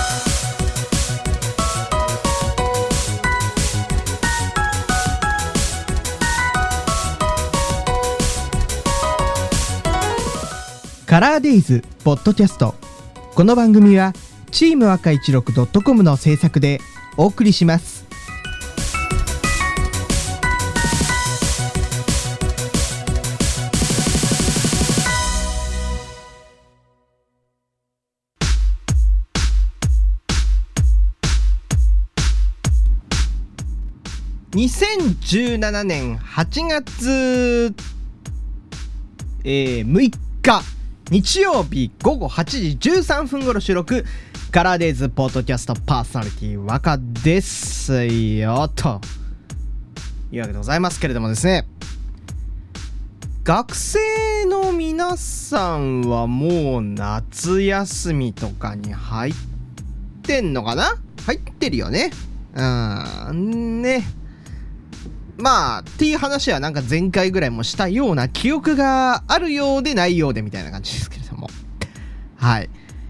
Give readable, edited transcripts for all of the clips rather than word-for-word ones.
カラーデイズポッドキャスト。この番組はチーム赤16 .com の制作でお送りします。2017年8月、6日日曜日午後8時13分頃収録、カラーデイズポッドキャストパーソナリティ若ですよというわけでございますけれどもですね、学生の皆さんはもう夏休みとかに入ってんのかな？入ってるよね。ね。まあっていう話はなんか前回ぐらいもしたような記憶があるようでないようでみたいな感じですけれども、はい、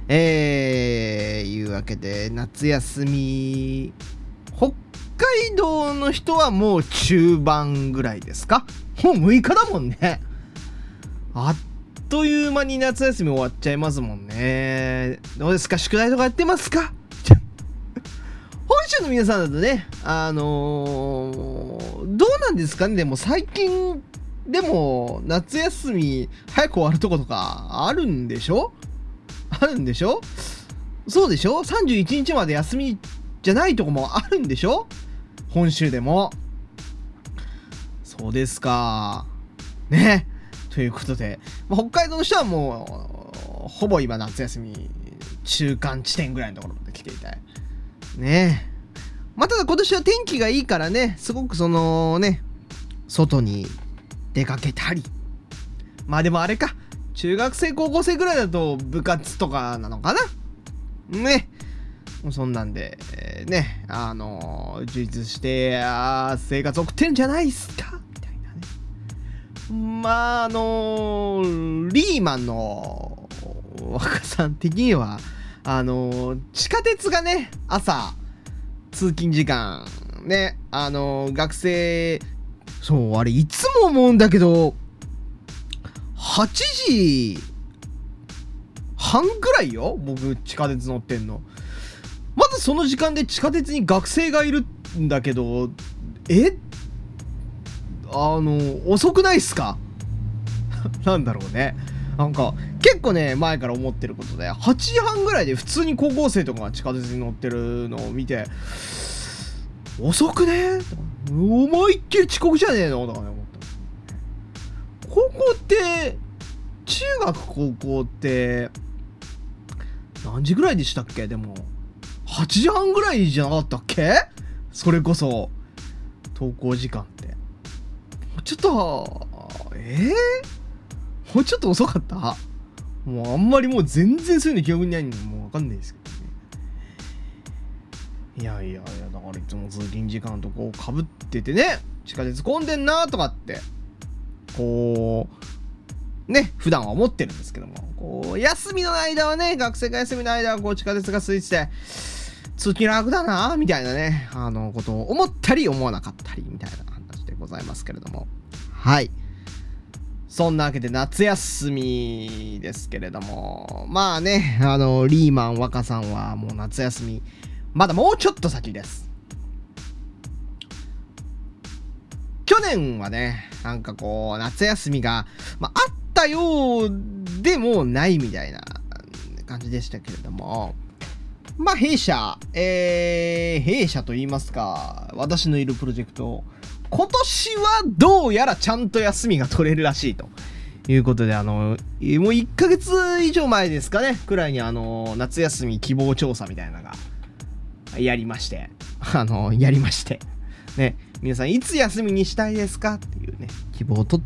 いうわけで夏休み、北海道の人はもう中盤ぐらいですか？もう6日だもんね。あっという間に夏休み終わっちゃいますもんね。どうですか？宿題とかやってますか？本州の皆さんだとね、どうなんですかね。でも最近でも夏休み早く終わるとことかあるんでしょ？そうでしょ？ 31 日まで休みじゃないとこもあるんでしょ？本州でも。そうですかね。ということで、北海道の人はもうほぼ今夏休み中間地点ぐらいのところまで来ていたいね。まあ、ただ今年は天気がいいからね、すごくそのね、外に出かけたり、まあでもあれか、中学生高校生ぐらいだと部活とかなのかなね。もうそんなんで、ね、充実して生活送ってんじゃないっすかみたいなね。まあリーマンの若さん的には地下鉄がね、朝通勤時間ね、学生、そうあれいつも思うんだけど8時半ぐらいよ、僕地下鉄乗ってんの。まずその時間で地下鉄に学生がいるんだけど、遅くないっすか？なんだろうね。なんか結構ね前から思ってることで、8時半ぐらいで普通に高校生とかが地下鉄に乗ってるのを見て、遅くね？思いっきり遅刻じゃねえのとかね思った。高校って中学高校って何時ぐらいでしたっけ？でも8時半ぐらいじゃなかったっけ？それこそ登校時間ってちょっともうちょっと遅かった？もうあんまりもう全然そういうの記憶にないんでもう分かんないですけどね。いやだからいつも通勤時間とこうかぶっててね、地下鉄混んでんなとかってこうね普段は思ってるんですけども、こう休みの間はね、学生が休みの間はこう地下鉄が空いてて通勤楽だなみたいなねことを思ったり思わなかったりみたいな話でございますけれども、はい、そんなわけで夏休みですけれども、まあね、リーマン若さんはもう夏休みまだもうちょっと先です。去年はね、なんかこう夏休みが、あったようでもないみたいな感じでしたけれども、弊社と言いますか、私のいるプロジェクト、今年はどうやらちゃんと休みが取れるらしいということで、もう1ヶ月以上前ですかねくらいに夏休み希望調査みたいなのがやりましてね、皆さんいつ休みにしたいですかっていうね希望を取って、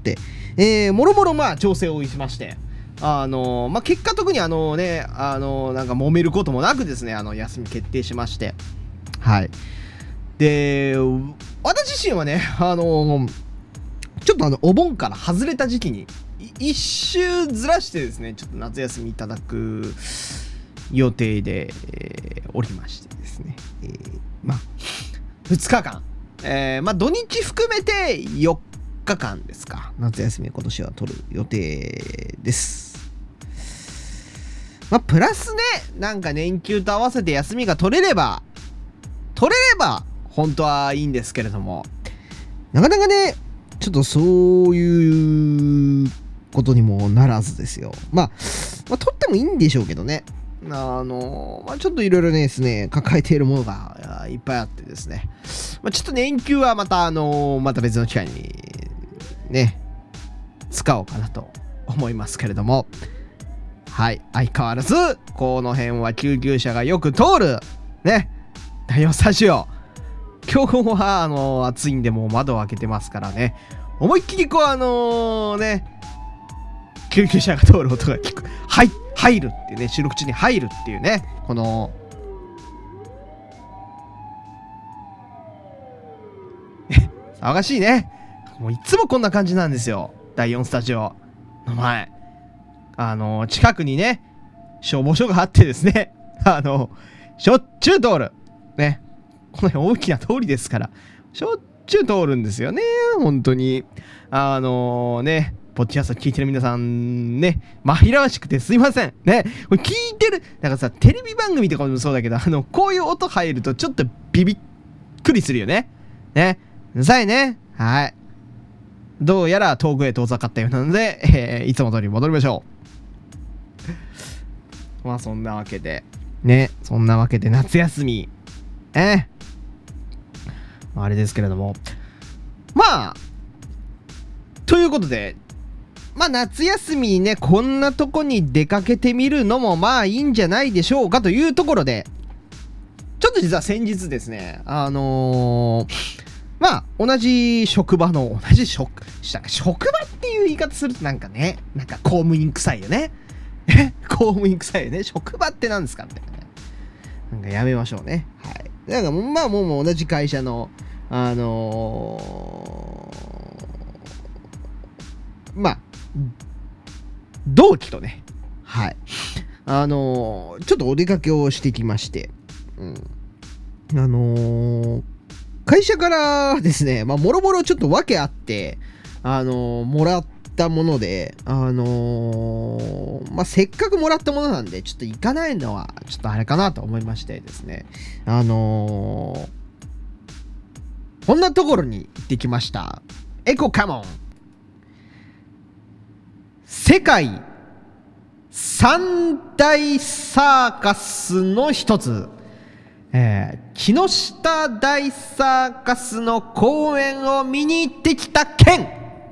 もろもろ調整をしまして、結果特になんか揉めることもなくですね、休み決定しまして、はい。で、私自身はね、ちょっとお盆から外れた時期に一周ずらしてですね、ちょっと夏休みいただく予定で、 おりましてですね、2日間、土日含めて4日間ですか、夏休み今年は取る予定です。プラスね、なんか年休と合わせて休みが取れれば本当はいいんですけれども、なかなかね、ちょっとそういうことにもならずですよ。取ってもいいんでしょうけどね。ちょっといろいろですね、抱えているものがいっぱいあってですね。ちょっと年休はまた別の機会にね、使おうかなと思いますけれども。はい、相変わらず、この辺は救急車がよく通る、ね、第4スタジオ。今日は暑いんでもう窓を開けてますからね、思いっきり救急車が通る音が聞く。はい、入るっていうね、収録中に入るっていうね、この、騒がしいね。もういつもこんな感じなんですよ。第4スタジオの前。近くにね、消防署があってですね、しょっちゅう通る。ね。この辺大きな通りですから、しょっちゅう通るんですよね。本当に。ポッドキャスト聞いてる皆さんね、紛らわしくてすいません。ね。これ聞いてる、だからさ、テレビ番組とかもそうだけど、こういう音入るとちょっとビビっくりするよね。ね。うるさいね。はい。どうやら遠くへ遠ざかったようなので、いつも通り戻りましょう。そんなわけで夏休みあれですけれども、ということで、夏休みにね、こんなとこに出かけてみるのもいいんじゃないでしょうかというところで、ちょっと実は先日ですね、同じ職場の職場っていう言い方するとなんか公務員臭いよね。公務員臭いよね。職場って何ですかみたいなね。なんかやめましょうね。はい。だからもう同じ会社の同期とね、はい。ちょっとお出かけをしてきまして、会社からですね、もろもろちょっと訳あって、もらったもので、せっかくもらったものなんで、ちょっと行かないのは、ちょっとあれかなと思いましてですね、こんなところに行ってきました。エコカモン。世界三大サーカスの一つ、木下大サーカスの公演を見に行ってきた件。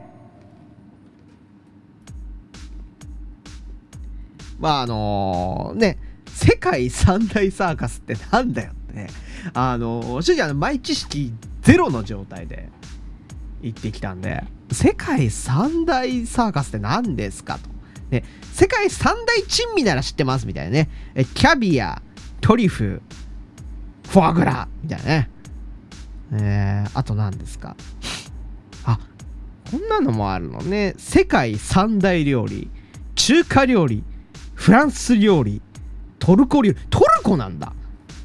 世界三大サーカスってなんだよってね。正直前知識ゼロの状態で行ってきたんで、世界三大サーカスって何ですかと。ね、世界三大珍味なら知ってますみたいなね。キャビア、トリュフ、フォアグラみたいなね。あと何ですか。こんなのもあるのね。世界三大料理、中華料理、フランス料理、トルコ料理。トルコなんだ。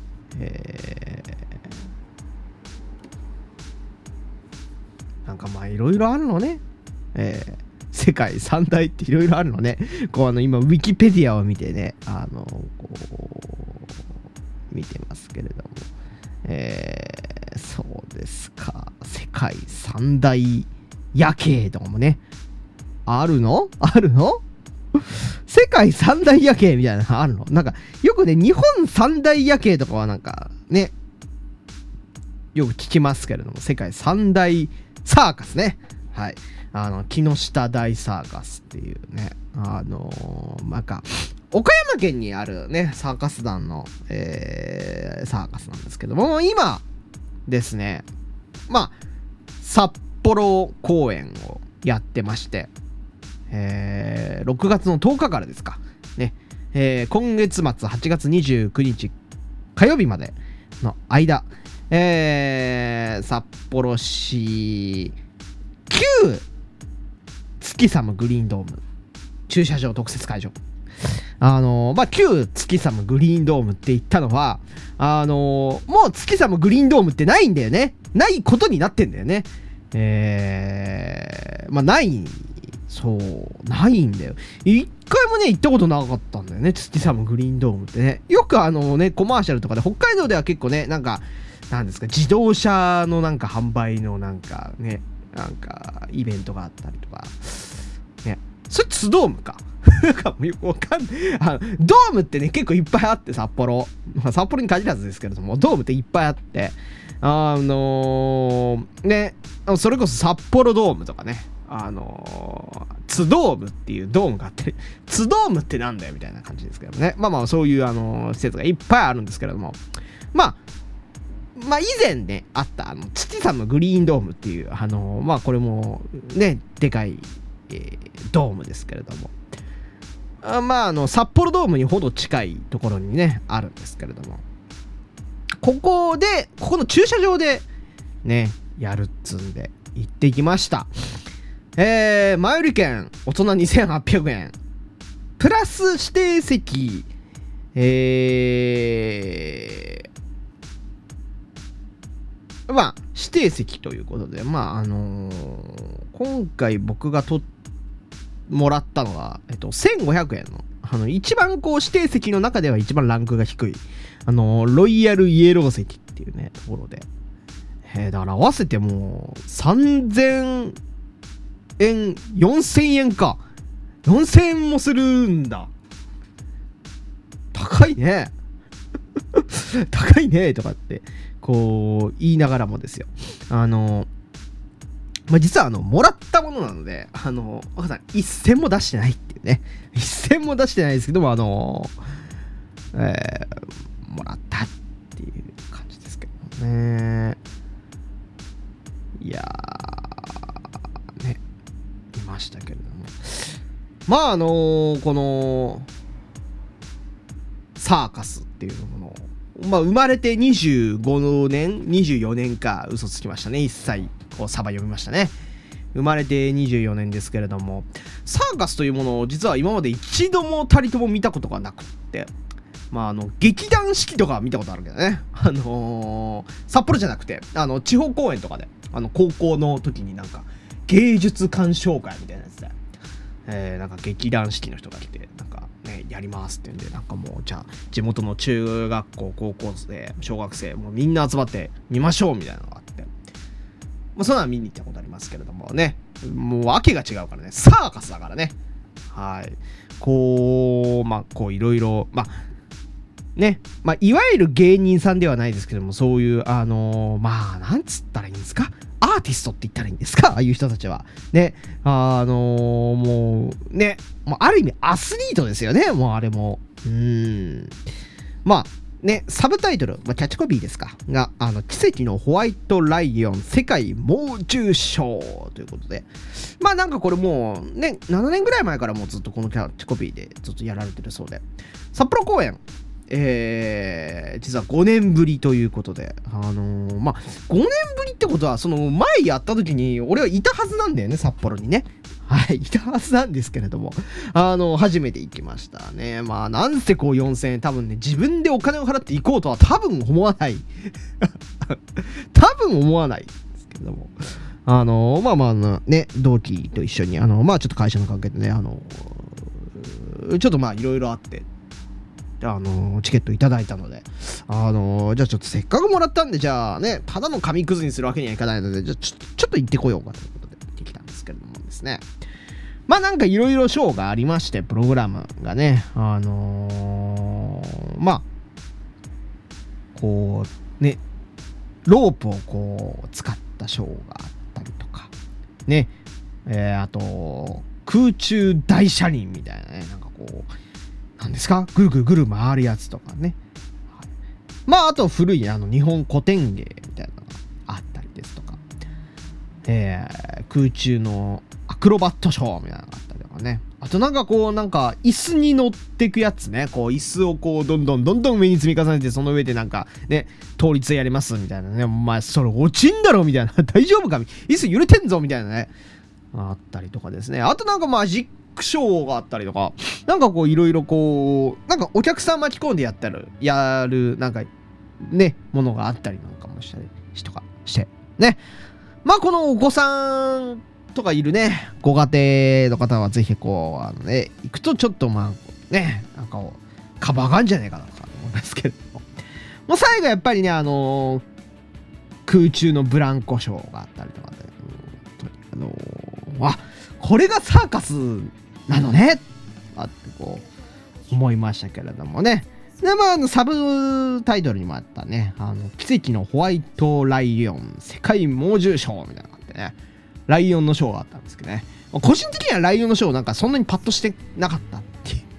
なんかいろいろあるのね。世界三大っていろいろあるのね。今ウィキペディアを見てね、見てますけれども、そうですか。世界三大夜景とかもね、あるの世界三大夜景みたいなのあるの？なんかよくね、日本三大夜景とかはなんかね、よく聞きますけれども、世界三大サーカスね。はい。木下大サーカスっていうね、岡山県にあるね、サーカス団の、サーカスなんですけども、今ですね、札幌公演をやってまして、6月の10日からですかね、今月末8月29日火曜日までの間、札幌市旧月寒グリーンドーム駐車場特設会場旧月寒グリーンドームって言ったのは、もう月寒グリーンドームってないんだよね。ないことになってんだよね。ないんだよ。一回もね、行ったことなかったんだよね。月寒グリーンドームってね。よくコマーシャルとかで、北海道では結構ね、なんですか、自動車の販売のイベントがあったりとか。ね。それツドームか。もうよくわかんない。ドームってね、結構いっぱいあって、札幌に限らずですけれども、ドームっていっぱいあって、それこそ札幌ドームとかね、ツドームっていうドームがあって、ツドームってなんだよみたいな感じですけどね。そういう施設がいっぱいあるんですけれども、以前ね、あった父さんのグリーンドームっていう、これもね、でかい、ドームですけれども、札幌ドームにほど近いところにね、あるんですけれども、ここの駐車場でね、やるっつんで行ってきました。前売り券大人2800円プラス指定席、指定席ということで、今回僕がもらったのは、1500円の、一番指定席の中では一番ランクが低い、ロイヤルイエロー席っていうね、ところで、だから合わせてもう、3000円、4000円か。4000円もするんだ。高いね。高いね、とかって、言いながらもですよ。実はもらったものなので、若さん、一銭も出してないっていうね。一銭も出してないですけども、もらったっていう感じですけどね。いやー、ね、いましたけれども。この、サーカスっていうものを、生まれて25年、24年か、嘘つきましたね。一切。サバ読みましたね。生まれて24年ですけれども、サーカスというものを実は今まで一度もたりとも見たことがなくって、劇団四季とかは見たことあるけどね、札幌じゃなくて地方公演とかで高校の時に芸術鑑賞会みたいなやつで、劇団四季の人が来てやりますって言うんで、もうじゃあ地元の中学校高校生小学生もうみんな集まって見ましょうみたいなのがあって、そんなの見に行ったことありますけれどもね、もう訳が違うからね、サーカスだからね。はい。いろいろ、いわゆる芸人さんではないですけども、そういう、なんつったらいいんですか、アーティストって言ったらいいんですか、ああいう人たちは。ね、もう、ね、ある意味アスリートですよね、もうあれも。サブタイトル、キャッチコピーですかが、奇跡のホワイトライオン世界猛獣ショーということで、これもうね、7年ぐらい前からもうずっとこのキャッチコピーでずっとやられてるそうで、札幌公演、実は5年ぶりということで、5年ぶりってことは、その前やった時に俺はいたはずなんだよね、札幌にね。はい、いたはずなんですけれども、初めて行きましたね。なんせ4000円、多分ね、自分でお金を払って行こうとは多分思わない。多分思わないですけれども、同期と一緒に、ちょっと会社の関係でね、ちょっといろいろあって、チケットいただいたので、じゃあちょっとせっかくもらったんで、じゃあね、ただの紙くずにするわけにはいかないので、じゃあちょっと行ってこようかということで行ってきたんですけれどもですね。いろいろショーがありまして、プログラムがね、ロープを使ったショーがあったりとか、ね、あと、空中大車輪みたいなね、なんですか、ぐるぐるぐる回るやつとかね。はい、あと古い日本古典芸みたいなのがあったりですとか、空中のアクロバットショーみたいなのがあったりとかね。あと椅子に乗ってくやつね。椅子をどんどん上に積み重ねて、その上でね、倒立やりますみたいなね。お前それ落ちんだろみたいな。大丈夫か、椅子揺れてんぞみたいなね。あったりとかですね。あと実クショーがあったりとか、なんかこういろいろこうなんかお客さん巻き込んでやるなんかねものがあったりなんかもしたりとかしてね。まあこのお子さんとかいるねご家庭の方はぜひこう行くとちょっとまあねなんかカバーがあるんじゃないかなとか思いますけれども、もう最後やっぱりね空中のブランコショーがあったりとかで、これがサーカスなのねってこう思いましたけれどもね。でまあサブタイトルにもあったね奇跡のホワイトライオン世界猛獣ショーみたいなのがあってね、ライオンのショーがあったんですけどね、個人的にはライオンのショーなんかそんなにパッとしてなかったっていう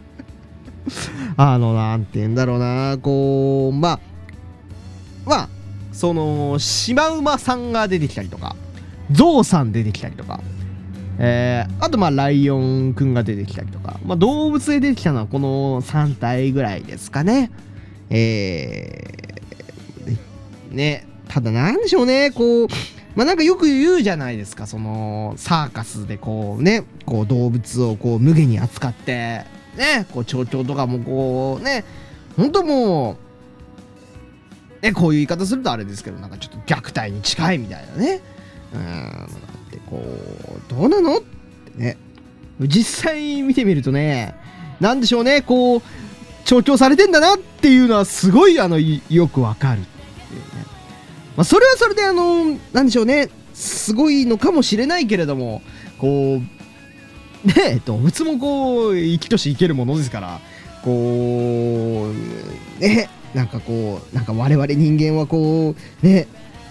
なんて言うんだろうな、こうまあそのシマウマさんが出てきたりとかゾウさん出てきたりとか、あとまあライオンくんが出てきたりとか、まあ、動物で出てきたのはこの3体ぐらいですかね。ね、ただなんでしょうね、こうまあなんかよく言うじゃないですか、そのサーカスでこうねこう動物をこう無下に扱ってね、こう蝶々とかもこうね本当もうこういう言い方するとあれですけどなんかちょっと虐待に近いみたいなね、ってこうどうなのってね、実際見てみるとねなんでしょうね、こう調教されてんだなっていうのはすごいよくわかるっていうね。まあそれはそれでなんでしょうね、すごいのかもしれないけれども、こうね動物もこう生きとし生けるものですから、こうねなんかこうなんか我々人間はこうね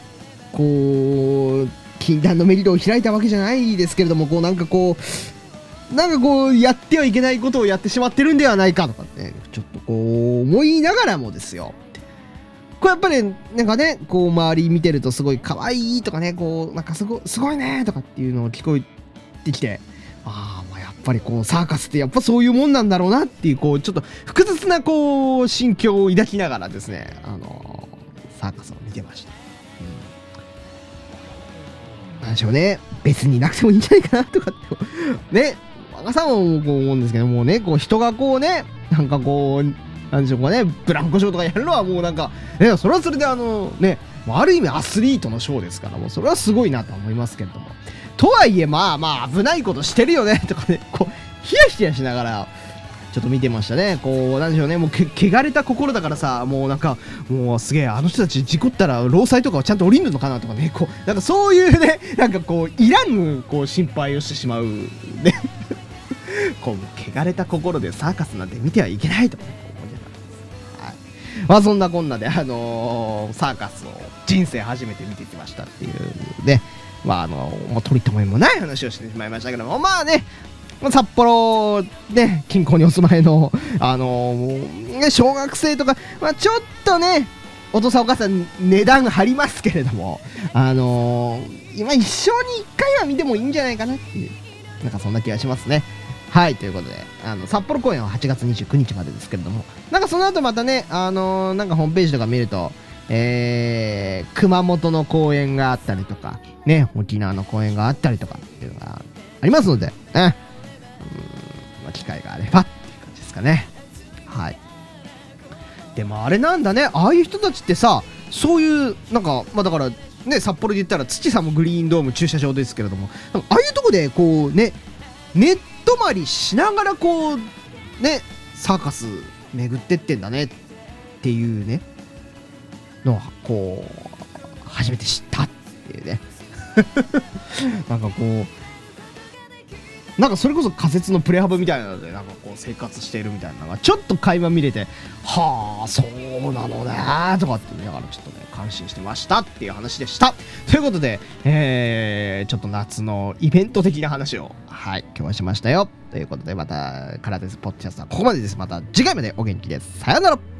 こう禁断のメリルを開いたわけじゃないですけれども、こうなんかこうやってはいけないことをやってしまってるんではないかとかねちょっとこう思いながらもですよ、これやっぱりなんかねこう周り見てるとすごい可愛いとかねこうなんかすごいねとかっていうのを聞こえてきて、まあやっぱりこうサーカスってやっぱそういうもんなんだろうなっていうこうちょっと複雑なこう心境を抱きながらですねサーカスを見てました。なんでしょうね、別になくてもいいんじゃないかなとかってね若さんはこう思うんですけどもね、こう人がこうねなんかこうなんでしょうかねブランコショーとかやるのはもうなんかねそれはそれでねある意味アスリートのショーですからもうそれはすごいなと思いますけれども、とはいえまあ危ないことしてるよねとかねこうヒヤヒヤしながらちょっと見てましたね。こうなんでしょうね、もう汚れた心だからさ、もうなんかもうすげえ人たち事故ったら労災とかはちゃんと降りるのかなとかね、こうなんかそういうねなんかこういらぬこう心配をしてしまうねこう汚れた心でサーカスなんて見てはいけないとかね思いながらです、はい、まあそんなこんなでサーカスを人生初めて見てきましたっていうね、まあもう取り留めもない話をしてしまいましたけども、まあね札幌ね近郊にお住まいの小学生とか、まあ、ちょっとねお父さんお母さん値段張りますけれども今一生に一回は見てもいいんじゃないかなっていうなんかそんな気がしますね。はい、ということで札幌公演は8月29日までですけれども、なんかその後またねなんかホームページとか見ると熊本の公演があったりとかね沖縄の公演があったりとかっていうのがありますので機会があればっていう感じですかね。はい。でもあれなんだね、ああいう人たちってさ、そういうなんかまあだからね札幌で言ったら土さんもグリーンドーム駐車場ですけれども、ああいうとこでこうね寝泊まりしながらこうねサーカス巡ってってんだねっていうねのをこう初めて知ったっていうねなんかこうなんかそれこそ仮設のプレハブみたいなのでなんかこう生活しているみたいなのがちょっと垣間見れて、はあそうなのねとかって言いながらちょっとね感心してましたっていう話でした。ということで、ちょっと夏のイベント的な話をはい今日はしましたよということで、また空手スポッチャスはここまでです。また次回までお元気です。さよなら。